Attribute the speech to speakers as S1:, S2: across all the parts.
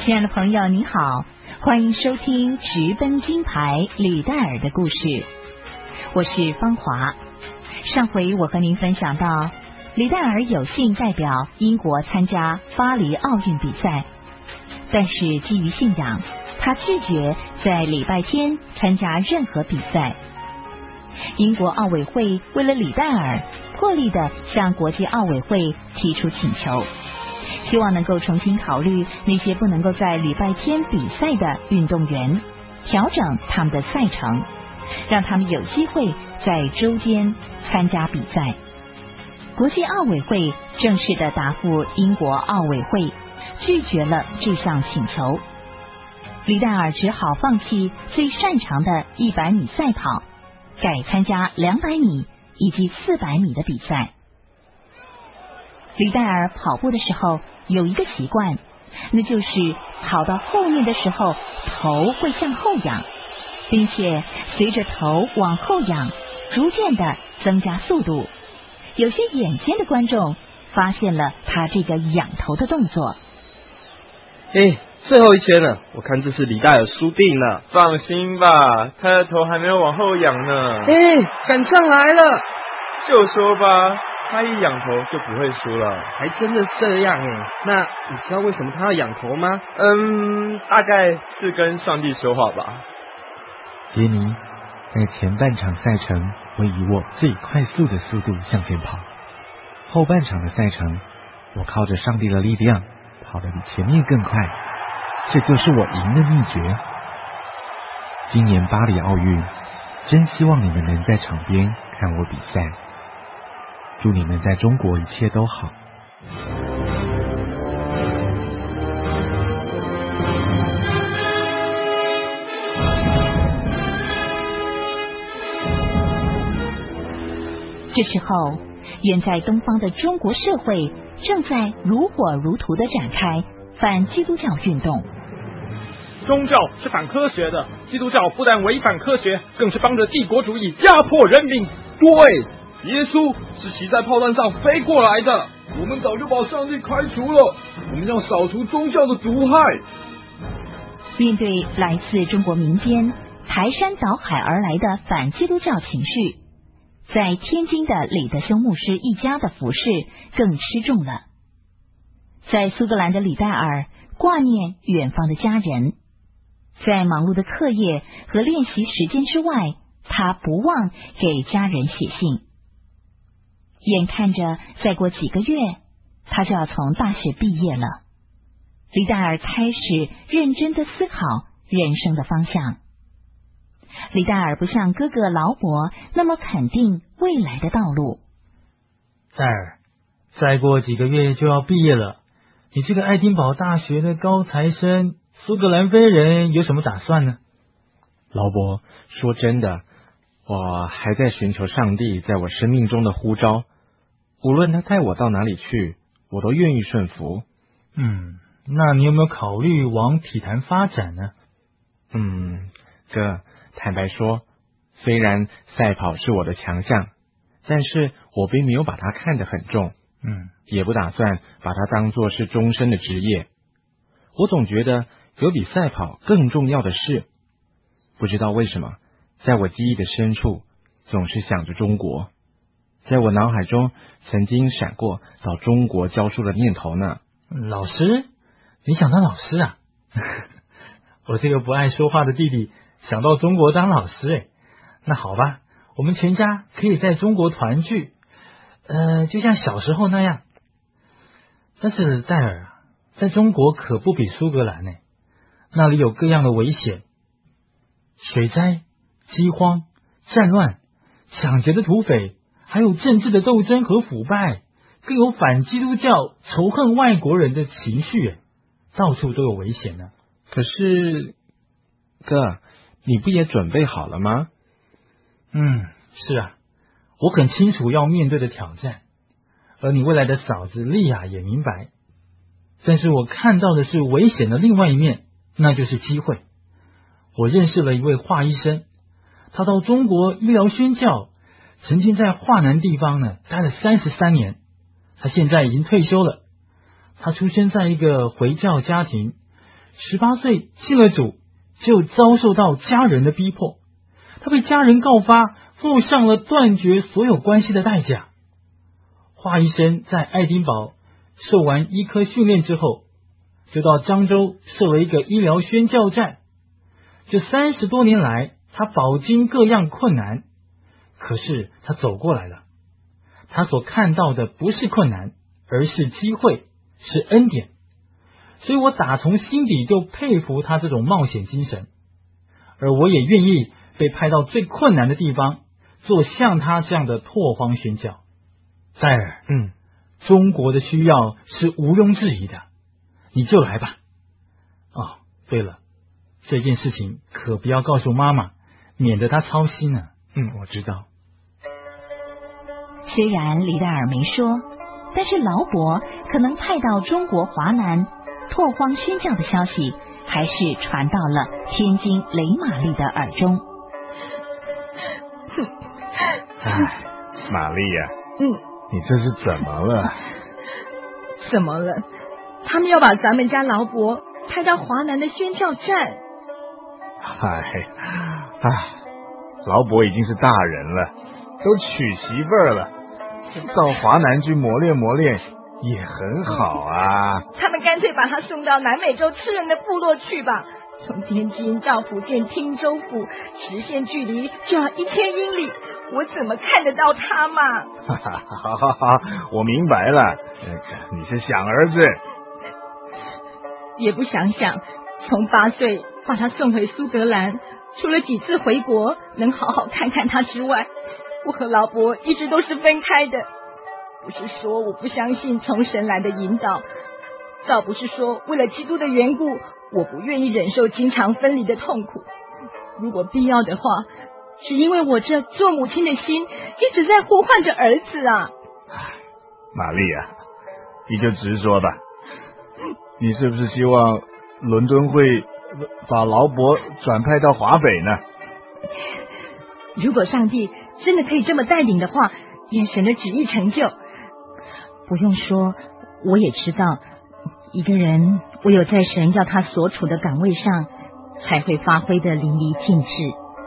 S1: 亲爱的朋友，你好，欢迎收听直奔金牌李戴尔的故事，我是芳华。上回我和您分享到，李戴尔有幸代表英国参加巴黎奥运比赛，但是基于信仰，他拒绝在礼拜天参加任何比赛。英国奥委会为了李戴尔，破例的向国际奥委会提出请求，希望能够重新考虑那些不能够在礼拜天比赛的运动员，调整他们的赛程，让他们有机会在周间参加比赛。国际奥委会正式的答复英国奥委会，拒绝了这项请求。李戴尔只好放弃最擅长的100米赛跑，改参加200米以及400米的比赛。李戴尔跑步的时候有一个习惯，那就是跑到后面的时候头会向后仰，并且随着头往后仰逐渐的增加速度。有些眼尖的观众发现了他这个仰头的动作。
S2: 最后一圈了，我看这是李戴尔输定了。
S3: 放心吧，他的头还没有往后仰呢。
S2: 赶上来了，
S3: 就说吧，他一仰头就不会输了。
S2: 还真的这样那你知道为什么他要仰头吗？
S3: 大概是跟上帝说话吧。
S4: 杰尼，在前半场赛程，我以我最快速的速度向前跑，后半场的赛程，我靠着上帝的力量跑得比前面更快，这就是我赢的秘诀。今年巴黎奥运，真希望你们能在场边看我比赛。祝你们在中国一切都好。
S1: 这时候，远在东方的中国社会正在如火如荼的展开反基督教运动。
S5: 宗教是反科学的，基督教不但违反科学，更是帮着帝国主义压迫人民。
S6: 对，耶稣是骑在炮弹上飞过来的，我们早就把上帝开除了，我们要扫除宗教的毒害。
S1: 面对来自中国民间排山倒海而来的反基督教情绪，在天津的李德修牧师一家的服侍更吃重了。在苏格兰的李戴尔挂念远方的家人，在忙碌的课业和练习时间之外，他不忘给家人写信。眼看着再过几个月，他就要从大学毕业了。李戴尔开始认真的思考人生的方向。李戴尔不像哥哥劳勃那么肯定未来的道路。
S7: 戴尔，再过几个月就要毕业了，你这个爱丁堡大学的高材生，苏格兰飞人有什么打算呢？
S4: 劳勃，说真的，我还在寻求上帝在我生命中的呼召，无论他带我到哪里去，我都愿意顺服。
S7: 那你有没有考虑往体坛发展呢？
S4: 坦白说，虽然赛跑是我的强项，但是我并没有把它看得很重，也不打算把它当作是终身的职业。我总觉得有比赛跑更重要的事。不知道为什么，在我记忆的深处，总是想着中国。在我脑海中曾经闪过到中国教书的念头呢。
S7: 老师？你想当老师啊？我这个不爱说话的弟弟想到中国当老师那好吧，我们全家可以在中国团聚，就像小时候那样。但是戴尔，在中国可不比苏格兰那里有各样的危险，水灾、饥荒、战乱、抢劫的土匪，还有政治的斗争和腐败，更有反基督教、仇恨外国人的情绪到处都有危险呢。
S4: 可是，哥，你不也准备好了吗？
S7: 是啊，我很清楚要面对的挑战，而你未来的嫂子莉亚也明白。但是我看到的是危险的另外一面，那就是机会。我认识了一位华医生，他到中国医疗宣教，曾经在华南地方待了33年，他现在已经退休了。他出生在一个回教家庭， 18岁信了主，就遭受到家人的逼迫，他被家人告发，付上了断绝所有关系的代价。华医生在爱丁堡受完医科训练之后，就到漳州设了一个医疗宣教站。这30多年来，他饱经各样困难，可是他走过来了。他所看到的不是困难，而是机会，是恩典。所以我打从心底就佩服他这种冒险精神，而我也愿意被派到最困难的地方，做像他这样的拓荒宣教。戴尔，中国的需要是毋庸置疑的，你就来吧。哦，对了，这件事情可不要告诉妈妈，免得她操心呢。
S4: 我知道。
S1: 虽然李戴尔没说，但是劳勃可能派到中国华南拓荒宣教的消息，还是传到了天津雷玛丽的耳中。
S3: 玛丽呀，你这是怎么了？
S8: 怎么了？他们要把咱们家劳勃派到华南的宣教站。
S3: 劳勃已经是大人了，都娶媳妇儿了，到华南去磨练磨练也很好啊。
S8: 他们干脆把他送到南美洲吃人的部落去吧。从天津到福建汀州府，直线距离就要1000英里，我怎么看得到他嘛？
S3: 好，我明白了，你是想儿子。
S8: 也不想想，从8岁把他送回苏格兰，除了几次回国能好好看看他之外，我和劳勃一直都是分开的。不是说我不相信从神来的引导，倒不是说为了基督的缘故，我不愿意忍受经常分离的痛苦。如果必要的话，是因为我这做母亲的心一直在呼唤着儿子啊。
S3: 玛丽啊，你就直说吧，你是不是希望伦敦会把劳勃转派到华北呢？
S8: 如果上帝真的可以这么带领的话，愿神的旨意成就。不用说，我也知道，一个人唯有在神要他所处的岗位上，才会发挥的淋漓尽致。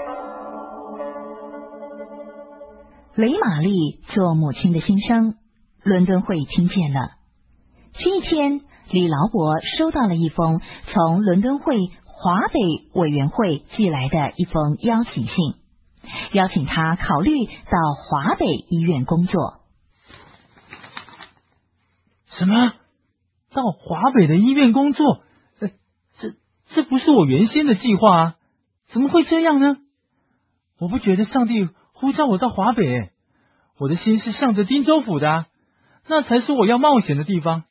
S1: 雷玛丽做母亲的心声，伦敦会听见了。这一天，李劳勃收到了一封从伦敦会华北委员会寄来的一封邀请信，邀请他考虑到华北医院工作。
S7: 什么？到华北的医院工作？这不是我原先的计划啊！怎么会这样呢？我不觉得上帝呼召我到华北，我的心是向着汀州府的啊，那才是我要冒险的地方。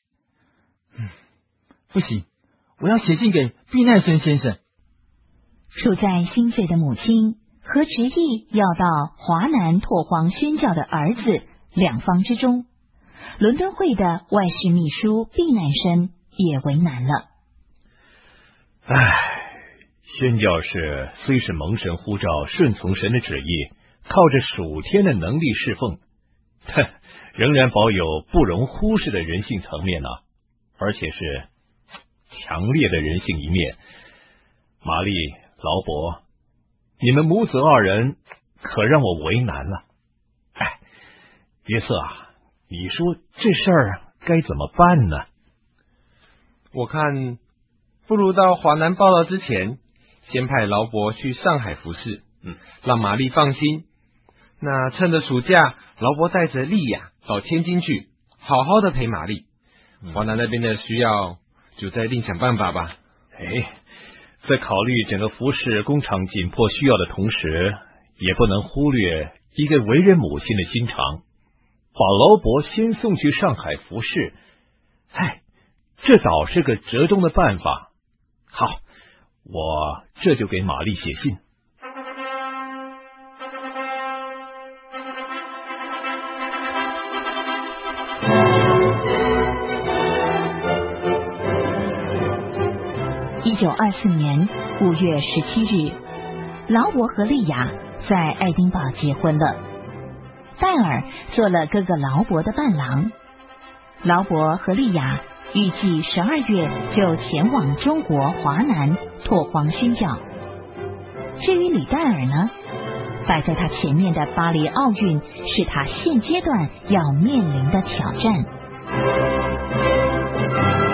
S7: 不行，我要写信给毕奈森先生。
S1: 住在心碎的母亲和执意要到华南拓荒宣教的儿子两方之中，伦敦会的外事秘书毕奈森也为难了。
S9: 宣教士虽是蒙神呼召，顺从神的旨意，靠着属天的能力侍奉，但仍然保有不容忽视的人性层面而且是强烈的人性一面。玛丽、劳勃，你们母子二人可让我为难了。约瑟啊，你说这事儿该怎么办呢？
S2: 我看不如到华南报道之前，先派劳勃去上海服侍，让玛丽放心。那趁着暑假，劳勃带着莉亚到天津去，好好的陪玛丽。华南那边的需要，就再另想办法吧。
S9: 在考虑整个服饰工厂紧迫需要的同时，也不能忽略一个为人母亲的心肠。把劳勃先送去上海服侍，这倒是个折中的办法。好，我这就给玛丽写信。
S1: 1924年5月17日，劳勃和莉亚在爱丁堡结婚了。戴尔做了哥哥劳勃的伴郎。劳勃和莉亚预计12月就前往中国华南拓荒宣教。至于李戴尔呢，摆在他前面的巴黎奥运是他现阶段要面临的挑战。